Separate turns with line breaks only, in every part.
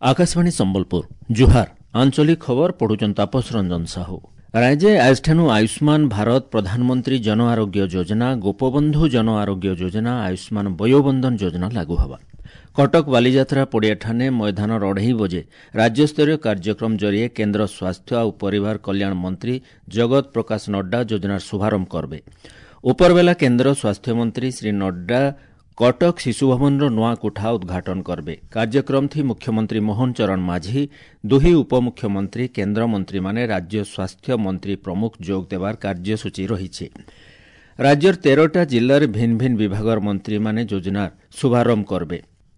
आकाशवाणी संबलपुर जुहार आंचलिक खबर पढ़ुचन तापस रंजन साहू। राज्य आजठानु आयुष्मान भारत प्रधानमंत्री जन आरोग्य योजना गोपबंधु जन आरोग्य योजना आयुष्मान वयोबंधन योजना लागू हवा। कटक बालीजात्रा पड़ियाठाने मैदान 2:30 बजे राज्यस्तरीय कार्यक्रम जरिए केन्द्र स्वास्थ्य और परिवार कल्याण मंत्री जगत प्रकाश नड्डा योजनार शुभारंभ करबे। उपरबेला केन्द्र स्वास्थ्य मंत्री श्री नड्डा कटक शिशु भवन नुआ कोठा उद्घाटन करबे। कार्यक्रम थी मुख्यमंत्री मोहन चरण माझी, दुही उपमुख्यमंत्री केन्द्र मंत्री माने राज्य स्वास्थ्य मंत्री प्रमुख जोग देवार कार्यसूची रही। राज्यर 13टा जिल्लार भिन्न भिन्न विभागर मंत्री माने योजनार शुभारंभ करबे।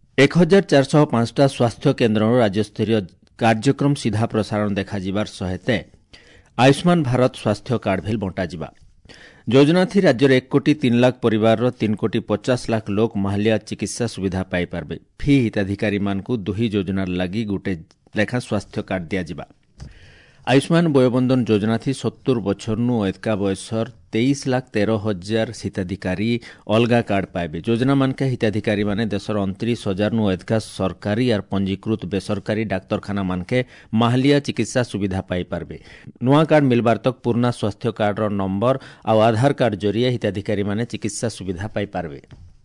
1405टा स्वास्थ्य केन्द्र राज्यस्तरीय कार्यक्रम सीधा प्रसारण देखाଯିबार सहित आयुष्मान भारत स्वास्थ्य कार्ड भेल बंटाजिबा। योजना थी राज्यर 1 कोटी 3 लाख परिवार 3 कोटी 50 लाख लोक माहालिया चिकित्सा सुविधा पाई पारबे। फी हिताधिकारी मानकु दुही योजनार लगी गोटे लेखा स्वास्थ्य कार्ड दियाजिबा। आयुष्मान वयोबंधन योजना थी 70 बछरनु एतका बयसर 23,13,000 हिताधिकारी अलगा कार्ड पाइबे। योजना मानके हिताधिकारी माने देशर 29,000 नु एतका सरकारी और पंजीकृत बेसरकारी डाक्तरखाना मानके माहालिया चिकित्सा सुविधा पाई पारबे। नुआ कार्ड मिलबार तक पुराना स्वास्थ्य कार्ड रो नंबर और आधार कार्ड जरिए हिताधिकारी माने चिकित्सा सुविधा पाई पारबे।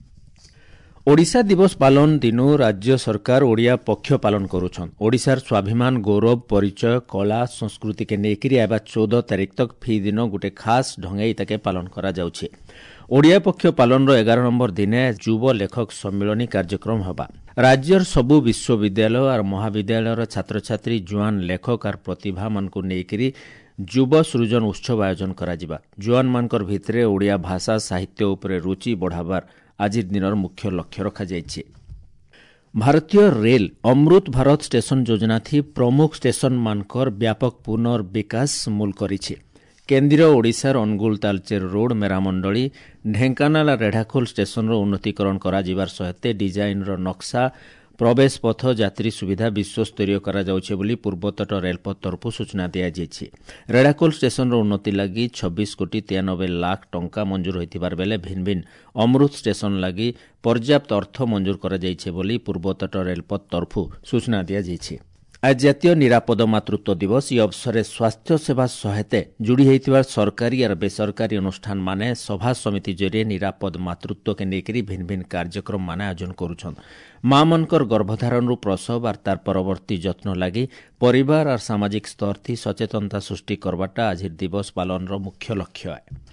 ओडिशा दिवस पालन दिनु राज्य सरकार ओडिया पक्ष पालन करुछन। ओडिशार स्वाभिमान गौरव परिचय कला संस्कृति के नेकरी आबा 14 तारिख तक फी दिन गोटे खास ढंगे ताके पालन करा जाउछे। ओडिया पक्ष पालन रो 11 नंबर दिने युव लेखक सम्मेलनी कार्यक्रम हबा। राज्यर सबु विश्वविद्यालय और महाविद्यालय छात्र छात्री जुआन लेखक और प्रतिभा मानकु नेकरी युव सृजन उत्सव आयोजन करा जिबा। जुआन मानकर भितरे ओडिया भाषा साहित्य उपरे रुचि बढ़ाबार आज दिन मुख्य लक्ष्य रखा जाइछे। भारतीय रेल अमृत भारत स्टेशन योजना थी प्रमुख स्टेशन मानकर व्यापक पुनर्विकास मूल करिछे। केन्द्रीय ओडिशार अनुगुल तालचेर रोड मेरामंडली ढेंकानाल रेढ़ाखोल स्टेशन उन्नतीकरण करा जिबार सहित डिजाइन नक्शा प्रवेश पथ यात्री सुविधा विश्वस्तरीय करा जाउछे बोली पूर्वतट रेलपथ तरफ सूचना दिया जाइछे। रेढ़ाखोल स्टेशन उन्नति लगी 26 कोटी 93 लाख टंका मंजूर होइतिबार बेले भिन्न भिन्न अमृत स्टेशन लगी पर्याप्त अर्थ मंजूर करा जाइछे बोली पूर्वतट रेलपथ तरफ सूचना दिया जाइछे। आज जातीय निरापद मातृत्व दिवस। यह अवसर स्वास्थ्य सेवा सहित जोड़ी होइतिबार सरकारी और बेसरकारी अनुष्ठान माने सभा समिति जरिए निरापद मातृत्व के नेकरी भिन्न भिन्न कार्यक्रम माने आयोजन करुछन। मां मनकर गर्भधारण प्रसव और तार परवर्ती जत्न लगी परिवार और सामाजिक स्तर थी सचेतनता सृष्टि करवाटा आज दिवस पालन मुख्य लक्ष्य है।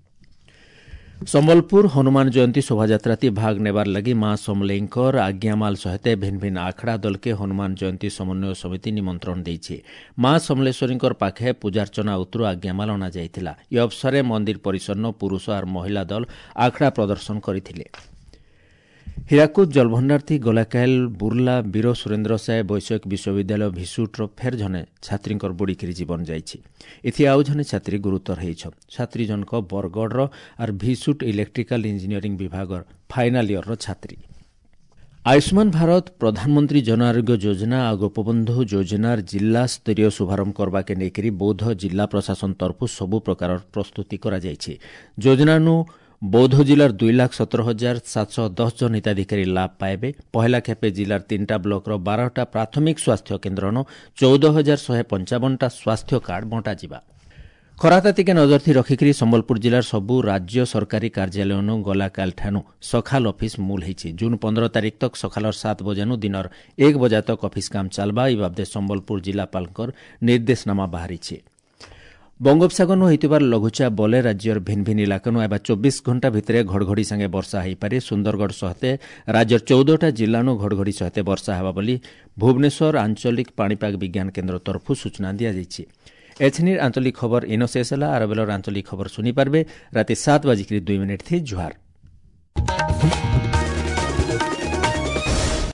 संबलपुर हनुमान जयंती शोभायात्रा भाग नेबार लगी मां समलेईंकर आज्ञामाल सहित भिन्न भिन्न आखड़ा दल के हनुमान जयंती समन्वय समिति निमंत्रण देइछे। मां समलेश्वरींकर पाखे पूजार्चना उतरु आज्ञामाल अना जाइथिला। यह अवसर मंदिर परिसर पुरुष और महिला दल आखड़ा प्रदर्शन करथिले। हीराकुद जलभंडार थी गलाकाल बुर्ला वीर सुरेन्द्र साय वैषयिक विश्वविद्यालय भिसुट्र फेर जने छात्री बुड़ीकी जीवन जाइछि। इथि आउ जने छात्री गुरुतर होइछन। छात्री जनक बरगढ़ और भिसुट इलेक्ट्रिकल इंजीनियरिंग विभाग फाइनाल इयर छात्री। आयुष्मान भारत प्रधानमंत्री जन आरोग्य योजना और गोपबंधु योजनार जिला स्तरीय शुभारंभ करबा के नेकरी बौद्ध जिला प्रशासन तरफ सबु प्रकार प्रस्तुति करा जाइछे। योजनानु बौद्ध जिलार 2,17,710 जन हिताधिकारी लाभ पाइबे। पहला खेपे जिलार 3टा ब्लॉकर 12टा प्राथमिक स्वास्थ्य केन्द्र 14,155टा स्वास्थ्य कार्ड बंटा जिबा। खराताती के नजर थी रखिकी संबलपुर जिलार सबु राज्य सरकारी कार्यालय गलाकाल ठानु सखाल ऑफिस मूल होइछे। जून 15 तारिख तक सखाल 7 बजानु दिनर 1 बजा तक ऑफिस काम चलबा। इ बाबदे संबलपुर जिलापालकर निर्देशनामा बाहरीछे। बंगोपसागर होइतिबार लघुचाप बले राज्यर भिन्न भिन्न इलाकानु एबा 24 घंटा भितरे घड़घड़ी संगे वर्षा होइपारे। सुंदरगढ़ सहित राज्यर 14टा जिल्लानु घड़घड़ी सहित वर्षा हेबा बोली भुवनेश्वर आंचलिक पाणीपाग विज्ञान केन्द्र तरफ सूचना दिया जाइछे। एथनिर आंचलिक खबर इनो शेष होला। आरबेलर आंचलिक खबर सुनी पारबे राति 7:02 थी जुहार।